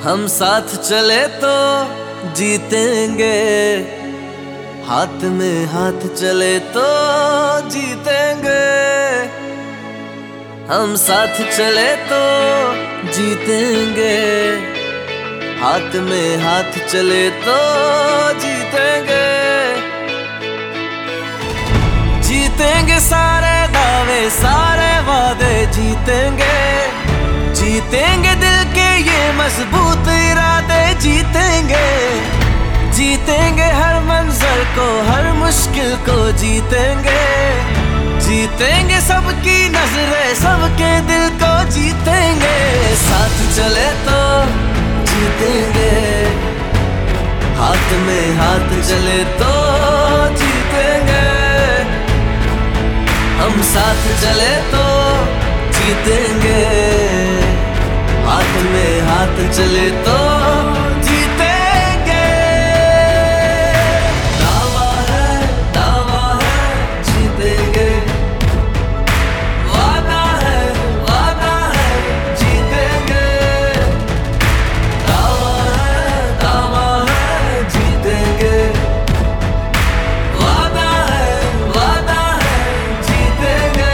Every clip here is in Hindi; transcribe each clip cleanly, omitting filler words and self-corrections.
हम साथ चले तो जीतेंगे, हाथ में हाथ चले तो जीतेंगे। हम साथ चले तो जीतेंगे, हाथ में हाथ चले तो जीतेंगे। जीतेंगे सारे दावे सारे वादे जीतेंगे, जीतेंगे दिल के ये मजबूत इरादे जीतेंगे। जीतेंगे हर मंजर को हर मुश्किल को जीतेंगे, जीतेंगे सबकी नजरें सबके दिल को जीतेंगे। साथ चले तो जीतेंगे, हाथ में हाथ चले तो जीतेंगे। हम साथ चले तो जीतेंगे, हाथ में हाथ चले तो जीतेंगे। दावा है जीतेंगे, वादा है जीतेंगे। दावा है जीतेंगे, वादा है जीतेंगे।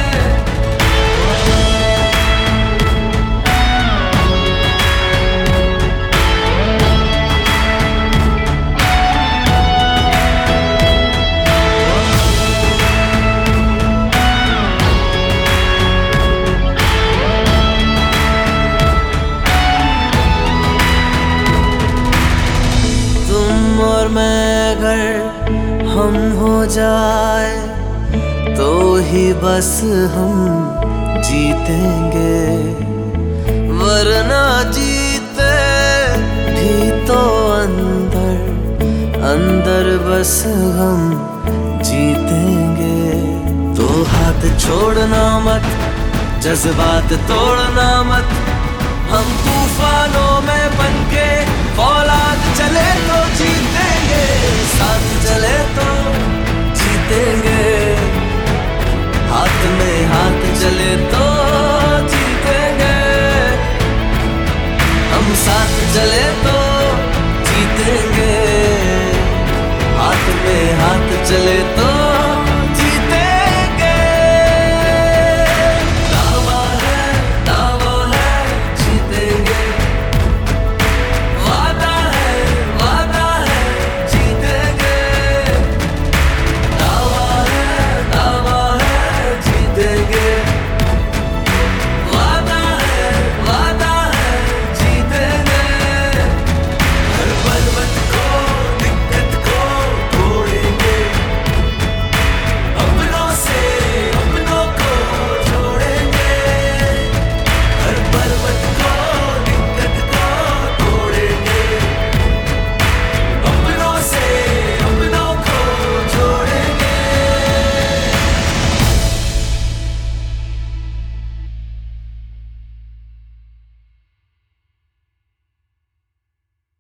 तुम और मैं अगर हम हो जाए तो ही बस हम जीतेंगे, वरना जीते भी तो अंदर अंदर बस हम जीतेंगे। तो हाथ छोड़ना मत, जज्बात तोड़ना मत, हम तूफानों में बनके फौलाद चले तो जीतेंगे। साथ चले तो जीतेंगे,